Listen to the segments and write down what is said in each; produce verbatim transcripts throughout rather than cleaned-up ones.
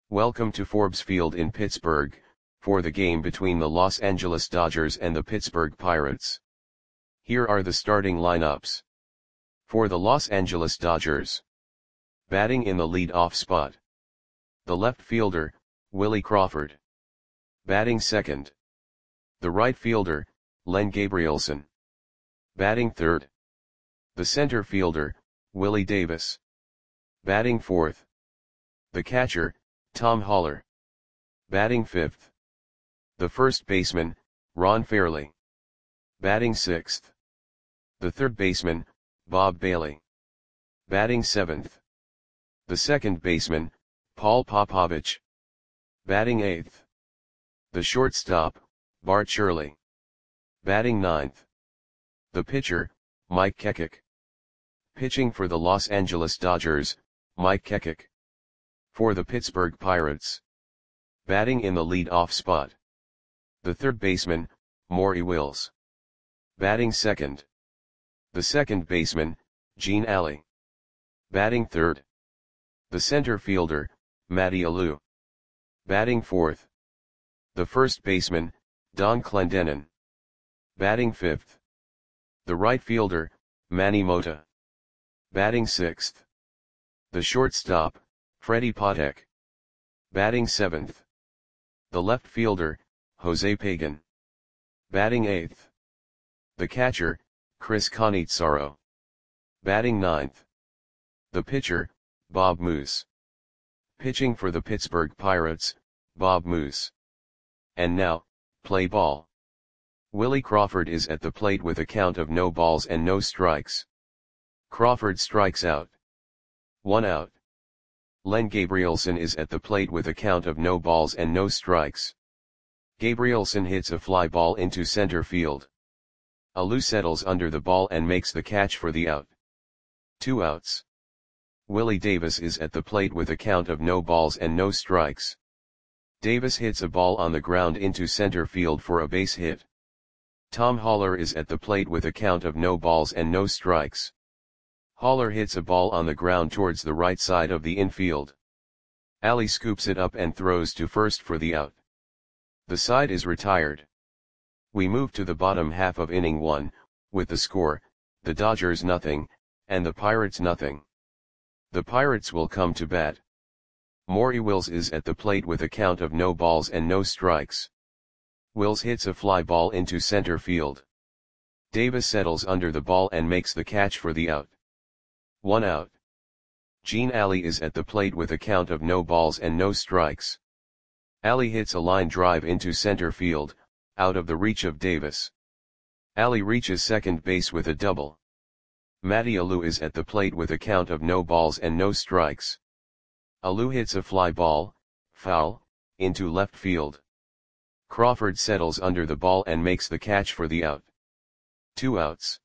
Welcome to Forbes Field in Pittsburgh, for the game between the Los Angeles Dodgers and the Pittsburgh Pirates. Here are the starting lineups. For the Los Angeles Dodgers. Batting in the lead-off spot. The left fielder, Willie Crawford. Batting second. The right fielder, Len Gabrielson. Batting third. The center fielder, Willie Davis. Batting fourth. The catcher, Tom Haller. Batting fifth. The first baseman, Ron Fairly. Batting sixth. The third baseman, Bob Bailey. Batting seventh. The second baseman, Paul Popovich. Batting eighth. The shortstop, Bart Shirley. Batting ninth. The pitcher, Mike Kekik. Pitching for the Los Angeles Dodgers, Mike Kekik. For the Pittsburgh Pirates. Batting in the lead-off spot. The third baseman, Maury Wills. Batting second. The second baseman, Gene Alley. Batting third. The center fielder, Matty Alou. Batting fourth. The first baseman, Don Clendenon. Batting fifth. The right fielder, Manny Mota. Batting sixth. The shortstop, Freddie Patek. Batting seventh. The left fielder, Jose Pagan. Batting eighth. The catcher, Chris Cannizzaro. Batting ninth. The pitcher, Bob Moose. Pitching for the Pittsburgh Pirates, Bob Moose. And now, play ball. Willie Crawford is at the plate with a count of no balls and no strikes. Crawford strikes out. One out. Len Gabrielson is at the plate with a count of no balls and no strikes. Gabrielson hits a fly ball into center field. Alou settles under the ball and makes the catch for the out. Two outs. Willie Davis is at the plate with a count of no balls and no strikes. Davis hits a ball on the ground into center field for a base hit. Tom Haller is at the plate with a count of no balls and no strikes. Haller hits a ball on the ground towards the right side of the infield. Alley scoops it up and throws to first for the out. The side is retired. We move to the bottom half of inning one, with the score, the Dodgers nothing, and the Pirates nothing. The Pirates will come to bat. Maury Wills is at the plate with a count of no balls and no strikes. Wills hits a fly ball into center field. Davis settles under the ball and makes the catch for the out. One out. Gene Alley is at the plate with a count of no balls and no strikes. Alley hits a line drive into center field, out of the reach of Davis. Alley reaches second base with a double. Matty Alou is at the plate with a count of no balls and no strikes. Alou hits a fly ball, foul, into left field. Crawford settles under the ball and makes the catch for the out. Two outs.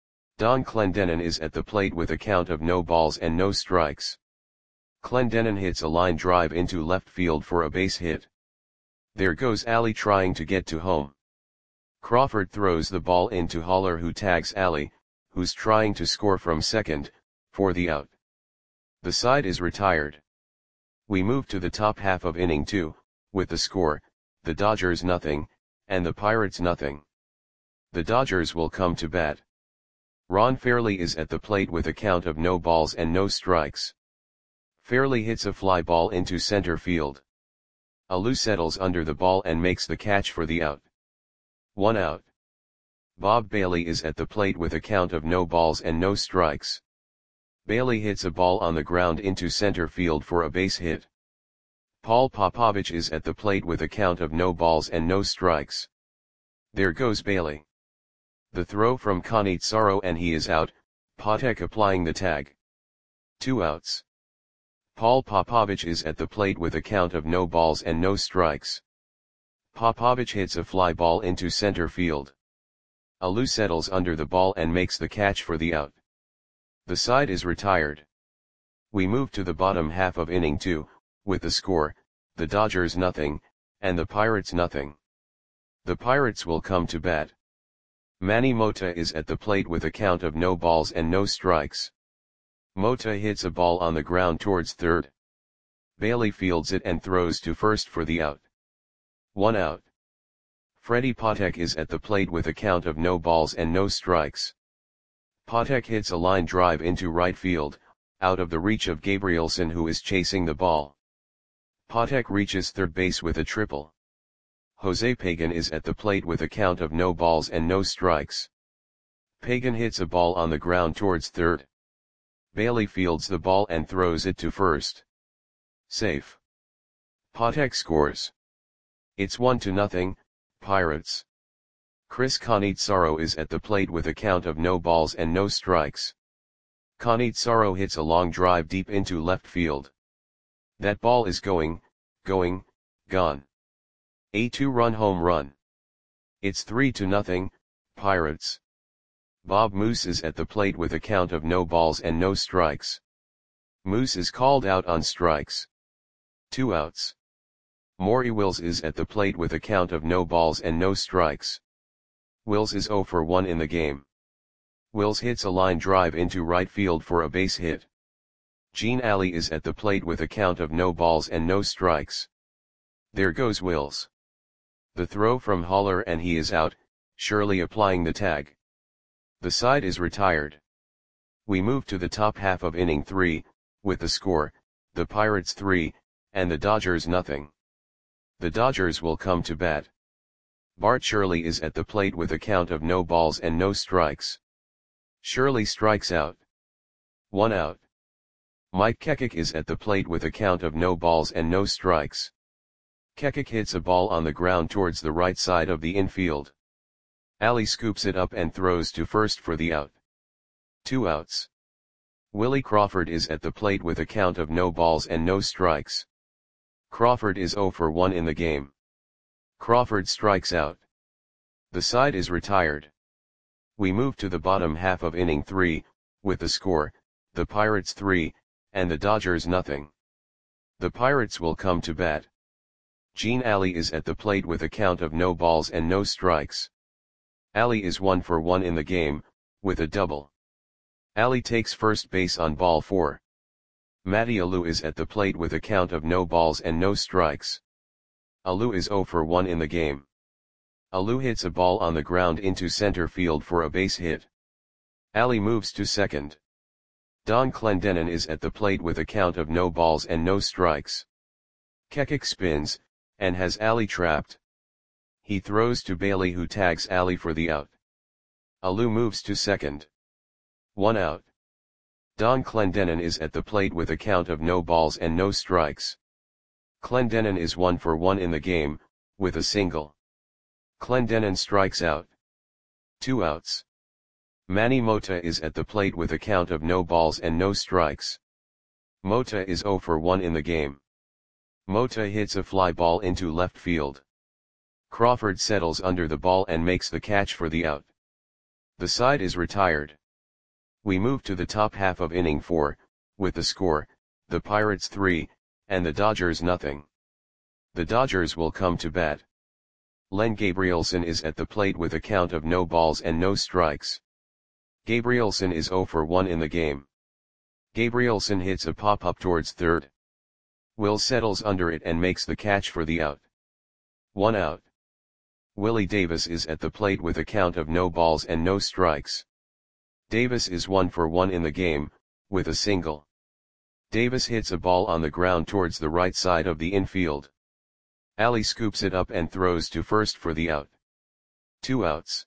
Don Clendenon is at the plate with a count of no balls and no strikes. Clendenon hits a line drive into left field for a base hit. There goes Alley trying to get to home. Crawford throws the ball into Haller, who tags Alley, who's trying to score from second, for the out. The side is retired. We move to the top half of inning two, with the score, the Dodgers nothing, and the Pirates nothing. The Dodgers will come to bat. Ron Fairly is at the plate with a count of no balls and no strikes. Fairly hits a fly ball into center field. Alou settles under the ball and makes the catch for the out. One out. Bob Bailey is at the plate with a count of no balls and no strikes. Bailey hits a ball on the ground into center field for a base hit. Paul Popovich is at the plate with a count of no balls and no strikes. There goes Bailey. The throw from Cannizzaro and he is out, Patek applying the tag. Two outs. Paul Popovich is at the plate with a count of no balls and no strikes. Popovich hits a fly ball into center field. Alou settles under the ball and makes the catch for the out. The side is retired. We move to the bottom half of inning two, with the score, the Dodgers nothing, and the Pirates nothing. The Pirates will come to bat. Manny Mota is at the plate with a count of no balls and no strikes. Mota hits a ball on the ground towards third. Bailey fields it and throws to first for the out. One out. Freddie Patek is at the plate with a count of no balls and no strikes. Patek hits a line drive into right field, out of the reach of Gabrielson, who is chasing the ball. Patek reaches third base with a triple. Jose Pagan is at the plate with a count of no balls and no strikes. Pagan hits a ball on the ground towards third. Bailey fields the ball and throws it to first. Safe. Patek scores. It's one to nothing, Pirates. Chris Cannizzaro is at the plate with a count of no balls and no strikes. Cannizzaro hits a long drive deep into left field. That ball is going, going, gone. A two-run home run. It's three to nothing, Pirates. Bob Moose is at the plate with a count of no balls and no strikes. Moose is called out on strikes. Two outs. Maury Wills is at the plate with a count of no balls and no strikes. Wills is oh for one in the game. Wills hits a line drive into right field for a base hit. Gene Alley is at the plate with a count of no balls and no strikes. There goes Wills. The throw from Haller and he is out, Shirley applying the tag. The side is retired. We move to the top half of inning three, with the score, the Pirates three, and the Dodgers nothing. The Dodgers will come to bat. Bart Shirley is at the plate with a count of no balls and no strikes. Shirley strikes out. One out. Mike Kekik is at the plate with a count of no balls and no strikes. Kekik hits a ball on the ground towards the right side of the infield. Alley scoops it up and throws to first for the out. Two outs. Willie Crawford is at the plate with a count of no balls and no strikes. Crawford is oh for one in the game. Crawford strikes out. The side is retired. We move to the bottom half of inning three, with the score, the Pirates three, and the Dodgers nothing. The Pirates will come to bat. Gene Alley is at the plate with a count of no balls and no strikes. Alley is one for one in the game, with a double. Alley takes first base on ball four. Matty Alou is at the plate with a count of no balls and no strikes. Alou is oh for one in the game. Alou hits a ball on the ground into center field for a base hit. Alley moves to second. Don Clendenon is at the plate with a count of no balls and no strikes. Kekik spins, and has Alley trapped. He throws to Bailey, who tags Alley for the out. Alou moves to second. One out. Don Clendenon is at the plate with a count of no balls and no strikes. Clendenon is one for one in the game, with a single. Clendenon strikes out. Two outs. Manny Mota is at the plate with a count of no balls and no strikes. Mota is oh for one in the game. Mota hits a fly ball into left field. Crawford settles under the ball and makes the catch for the out. The side is retired. We move to the top half of inning four, with the score, the Pirates three, and the Dodgers nothing. The Dodgers will come to bat. Len Gabrielson is at the plate with a count of no balls and no strikes. Gabrielson is oh for one in the game. Gabrielson hits a pop-up towards third. Will settles under it and makes the catch for the out. One out. Willie Davis is at the plate with a count of no balls and no strikes. Davis is one for one in the game, with a single. Davis hits a ball on the ground towards the right side of the infield. Alley scoops it up and throws to first for the out. Two outs.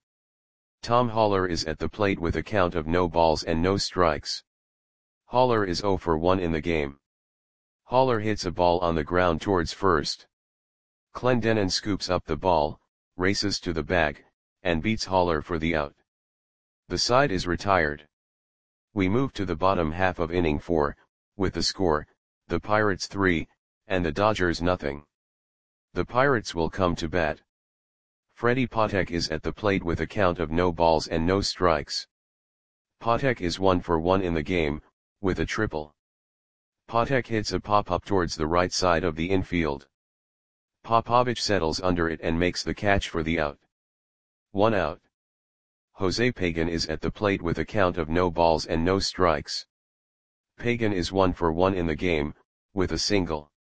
Tom Haller is at the plate with a count of no balls and no strikes. Haller is oh for one in the game. Haller hits a ball on the ground towards first. Clendenon scoops up the ball, races to the bag, and beats Haller for the out. The side is retired. We move to the bottom half of inning four, with the score, the Pirates three, and the Dodgers nothing. The Pirates will come to bat. Freddie Patek is at the plate with a count of no balls and no strikes. Patek is one for one in the game, with a triple. Patek hits a pop-up towards the right side of the infield. Popovich settles under it and makes the catch for the out. One out. Jose Pagan is at the plate with a count of no balls and no strikes. Pagan is one for one in the game, with a single.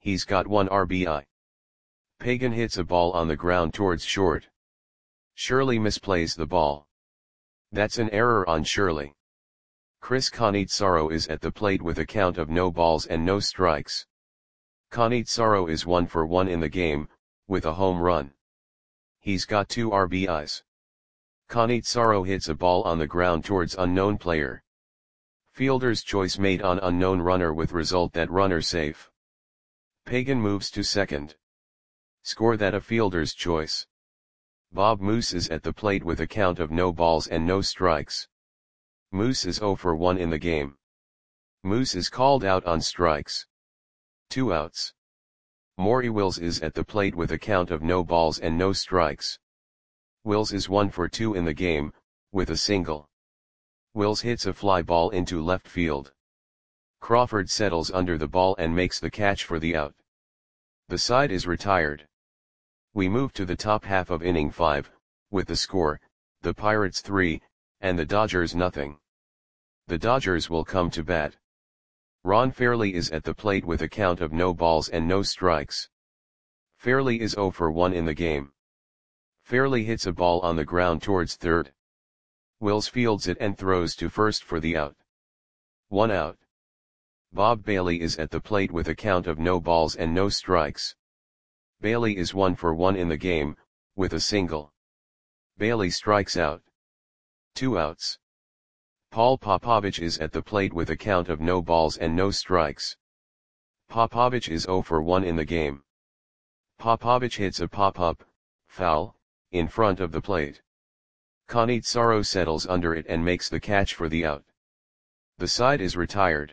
He's got one R B I. Pagan hits a ball on the ground towards short. Shirley misplays the ball. That's an error on Shirley. Chris Konitsaro is at the plate with a count of no balls and no strikes. Konitsaro is one for one in the game, with a home run. He's got two R B Is. Konitsaro hits a ball on the ground towards unknown player. Fielder's choice made on unknown runner with result that runner safe. Pagan moves to second. Score that a fielder's choice. Bob Moose is at the plate with a count of no balls and no strikes. Moose is zero for one in the game. Moose is called out on strikes. Two outs. Maury Wills is at the plate with a count of no balls and no strikes. Wills is one for two in the game, with a single. Wills hits a fly ball into left field. Crawford settles under the ball and makes the catch for the out. The side is retired. We move to the top half of inning five, with the score, the Pirates three, and the Dodgers nothing. The Dodgers will come to bat. Ron Fairly is at the plate with a count of no balls and no strikes. Fairly is zero for one in the game. Fairly hits a ball on the ground towards third. Wills fields it and throws to first for the out. One out. Bob Bailey is at the plate with a count of no balls and no strikes. Bailey is one for one in the game, with a single. Bailey strikes out. Two outs. Paul Popovich is at the plate with a count of no balls and no strikes. Popovich is zero for one in the game. Popovich hits a pop-up, foul, in front of the plate. Konitsaro settles under it and makes the catch for the out. The side is retired.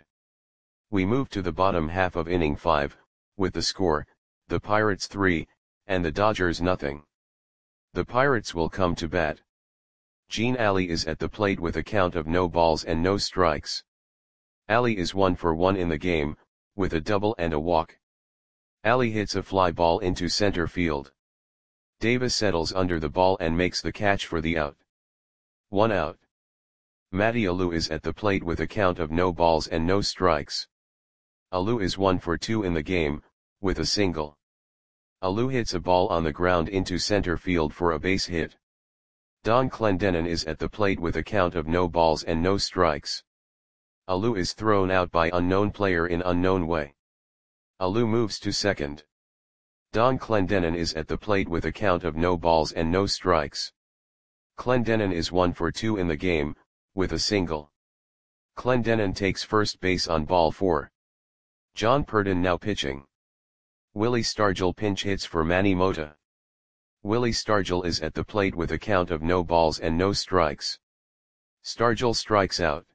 We move to the bottom half of inning five, with the score, the Pirates three, and the Dodgers nothing. The Pirates will come to bat. Gene Alley is at the plate with a count of no balls and no strikes. Alley is one for one in the game, with a double and a walk. Alley hits a fly ball into center field. Davis settles under the ball and makes the catch for the out. One out. Matty Alou is at the plate with a count of no balls and no strikes. Alou is one for two in the game, with a single. Alou hits a ball on the ground into center field for a base hit. Don Clendenon is at the plate with a count of no balls and no strikes. Alou is thrown out by unknown player in unknown way. Alou moves to second. Don Clendenon is at the plate with a count of no balls and no strikes. Clendenon is one for two in the game, with a single. Clendenon takes first base on ball four. John Purdon now pitching. Willie Stargell pinch hits for Manny Mota. Willie Stargell is at the plate with a count of no balls and no strikes. Stargell strikes out.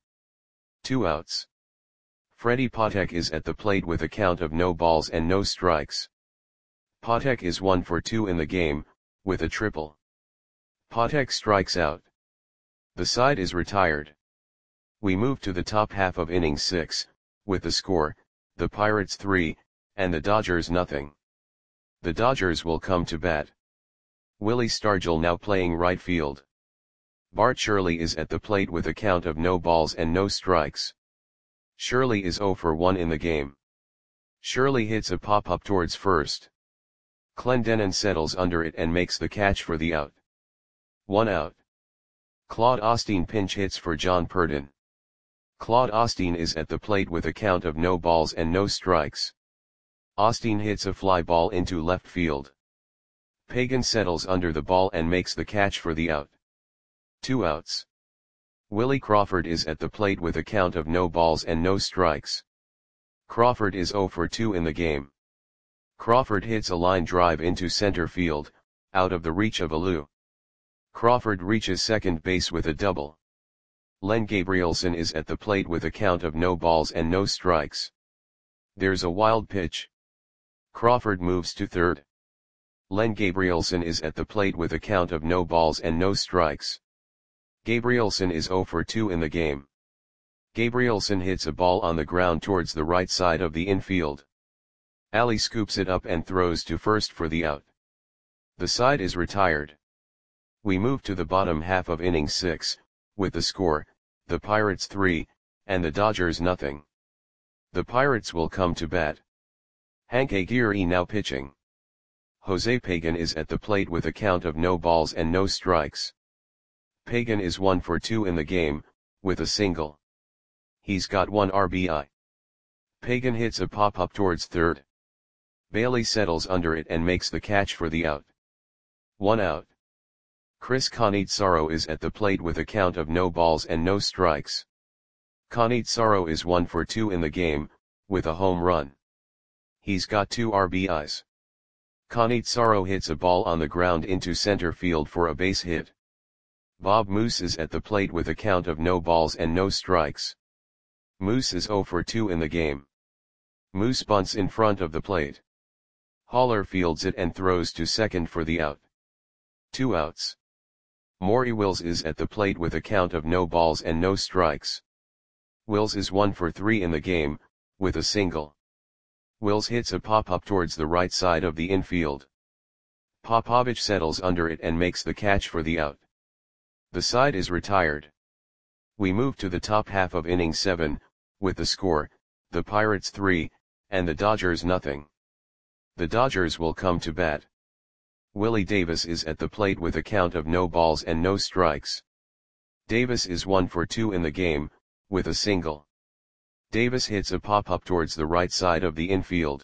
Two outs. Freddie Patek is at the plate with a count of no balls and no strikes. Patek is one for two in the game, with a triple. Patek strikes out. The side is retired. We move to the top half of inning six, with the score, the Pirates three, and the Dodgers nothing. The Dodgers will come to bat. Willie Stargell now playing right field. Bart Shirley is at the plate with a count of no balls and no strikes. Shirley is zero for one in the game. Shirley hits a pop-up towards first. Clendenon settles under it and makes the catch for the out. One out. Claude Osteen pinch hits for John Purdon. Claude Osteen is at the plate with a count of no balls and no strikes. Osteen hits a fly ball into left field. Pagan settles under the ball and makes the catch for the out. Two outs. Willie Crawford is at the plate with a count of no balls and no strikes. Crawford is zero for two in the game. Crawford hits a line drive into center field, out of the reach of Alou. Crawford reaches second base with a double. Len Gabrielson is at the plate with a count of no balls and no strikes. There's a wild pitch. Crawford moves to third. Len Gabrielson is at the plate with a count of no balls and no strikes. Gabrielson is zero for two in the game. Gabrielson hits a ball on the ground towards the right side of the infield. Alley scoops it up and throws to first for the out. The side is retired. We move to the bottom half of inning six, with the score, the Pirates three, and the Dodgers nothing. The Pirates will come to bat. Hank Aguirre now pitching. Jose Pagan is at the plate with a count of no balls and no strikes. Pagan is one for two in the game, with a single. He's got one R B I. Pagan hits a pop-up towards third. Bailey settles under it and makes the catch for the out. One out. Chris Cannizzaro is at the plate with a count of no balls and no strikes. Cannizzaro is one for two in the game, with a home run. He's got two R B Is. Cannizzaro hits a ball on the ground into center field for a base hit. Bob Moose is at the plate with a count of no balls and no strikes. Moose is zero for two in the game. Moose bunts in front of the plate. Haller fields it and throws to second for the out. Two outs. Maury Wills is at the plate with a count of no balls and no strikes. Wills is one for three in the game, with a single. Wills hits a pop-up towards the right side of the infield. Popovich settles under it and makes the catch for the out. The side is retired. We move to the top half of inning seven, with the score, the Pirates three, and the Dodgers nothing. The Dodgers will come to bat. Willie Davis is at the plate with a count of no balls and no strikes. Davis is one for two in the game, with a single. Davis hits a pop-up towards the right side of the infield.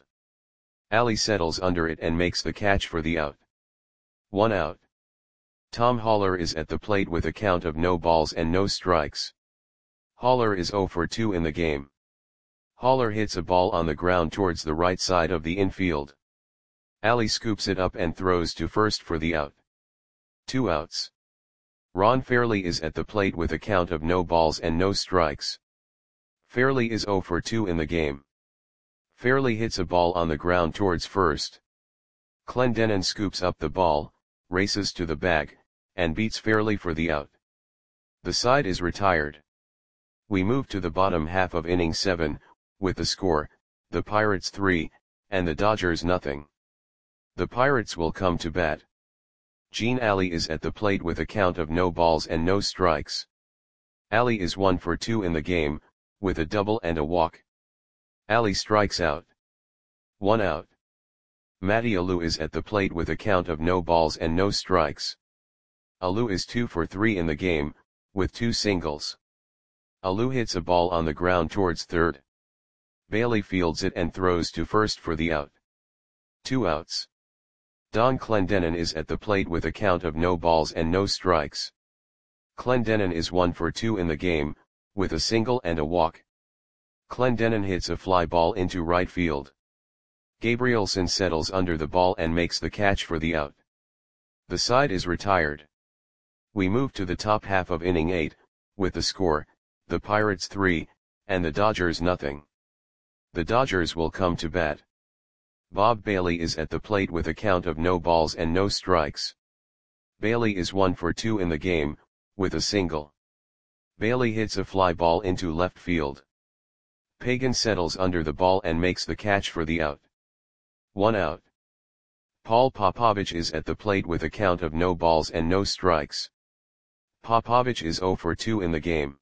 Ali settles under it and makes the catch for the out. One out. Tom Haller is at the plate with a count of no balls and no strikes. Haller is zero for two in the game. Haller hits a ball on the ground towards the right side of the infield. Ali scoops it up and throws to first for the out. Two outs. Ron Fairly is at the plate with a count of no balls and no strikes. Fairly is zero for two in the game. Fairly hits a ball on the ground towards first. Clendenon scoops up the ball, races to the bag, and beats Fairly for the out. The side is retired. We move to the bottom half of inning seven, with the score, the Pirates three, and the Dodgers nothing. The Pirates will come to bat. Gene Ali is at the plate with a count of no balls and no strikes. Ali is one for two in the game, with a double and a walk. Ali strikes out. One out. Matty Alou is at the plate with a count of no balls and no strikes. Alou is two for three in the game, with two singles. Alou hits a ball on the ground towards third. Bailey fields it and throws to first for the out. Two outs. Don Clendenon is at the plate with a count of no balls and no strikes. Clendenon is one for two in the game, with a single and a walk. Clendenon hits a fly ball into right field. Gabrielson settles under the ball and makes the catch for the out. The side is retired. We move to the top half of inning eight, with the score, the Pirates three, and the Dodgers nothing. The Dodgers will come to bat. Bob Bailey is at the plate with a count of no balls and no strikes. Bailey is one for two in the game, with a single. Bailey hits a fly ball into left field. Pagan settles under the ball and makes the catch for the out. One out. Paul Popovich is at the plate with a count of no balls and no strikes. Popovich is zero for two in the game.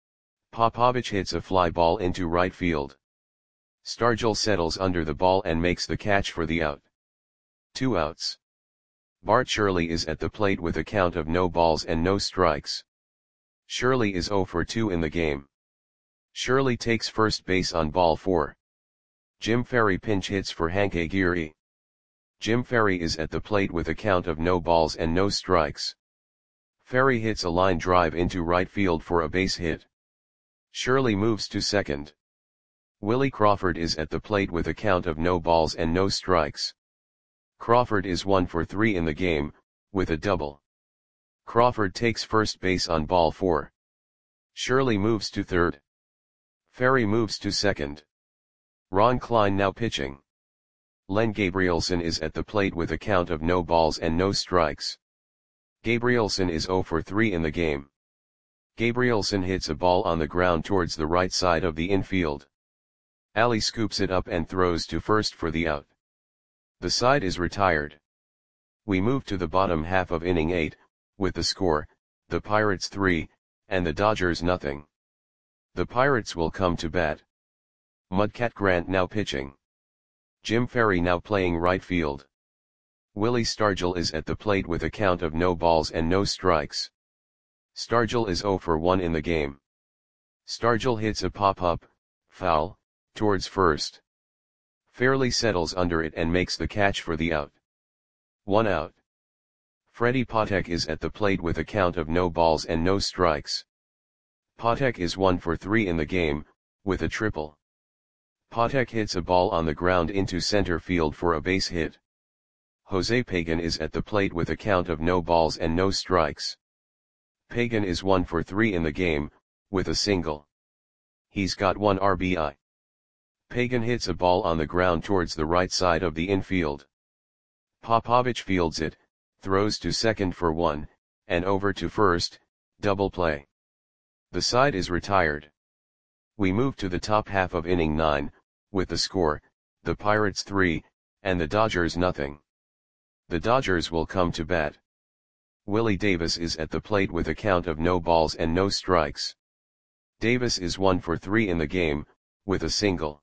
Popovich hits a fly ball into right field. Stargell settles under the ball and makes the catch for the out. Two outs. Bart Shirley is at the plate with a count of no balls and no strikes. Shirley is zero for two in the game. Shirley takes first base on ball four. Jim Ferry pinch hits for Hank Aguirre. Jim Ferry is at the plate with a count of no balls and no strikes. Ferry hits a line drive into right field for a base hit. Shirley moves to second. Willie Crawford is at the plate with a count of no balls and no strikes. Crawford is one for three in the game, with a double. Crawford takes first base on ball four. Shirley moves to third. Ferry moves to second. Ron Klein now pitching. Len Gabrielson is at the plate with a count of no balls and no strikes. Gabrielson is zero for three in the game. Gabrielson hits a ball on the ground towards the right side of the infield. Ali scoops it up and throws to first for the out. The side is retired. We move to the bottom half of inning eight, with the score, the Pirates three, and the Dodgers nothing. The Pirates will come to bat. Mudcat Grant now pitching. Jim Ferry now playing right field. Willie Stargell is at the plate with a count of no balls and no strikes. Stargell is zero for one in the game. Stargell hits a pop-up, foul, towards first. Fairley settles under it and makes the catch for the out. One out. Freddie Patek is at the plate with a count of no balls and no strikes. Patek is one for three in the game, with a triple. Patek hits a ball on the ground into center field for a base hit. Jose Pagan is at the plate with a count of no balls and no strikes. Pagan is one for three in the game, with a single. He's got one R B I. Pagan hits a ball on the ground towards the right side of the infield. Popovich fields it, throws to second for one, and over to first, double play. The side is retired. We move to the top half of inning nine, with the score, the Pirates three, and the Dodgers nothing. The Dodgers will come to bat. Willie Davis is at the plate with a count of no balls and no strikes. Davis is one for three in the game, with a single.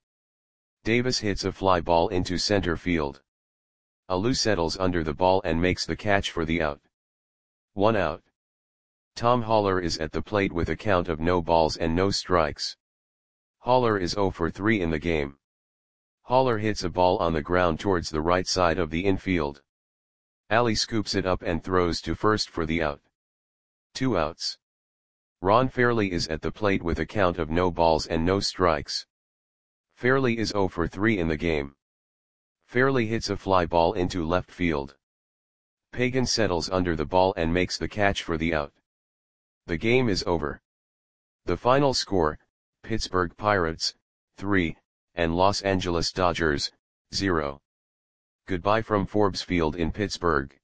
Davis hits a fly ball into center field. Alou settles under the ball and makes the catch for the out. One out. Tom Haller is at the plate with a count of no balls and no strikes. Haller is zero for three in the game. Haller hits a ball on the ground towards the right side of the infield. Ali scoops it up and throws to first for the out. Two outs. Ron Fairly is at the plate with a count of no balls and no strikes. Fairly is zero for three in the game. Fairly hits a fly ball into left field. Pagan settles under the ball and makes the catch for the out. The game is over. The final score, Pittsburgh Pirates, three, and Los Angeles Dodgers, zero. Goodbye from Forbes Field in Pittsburgh.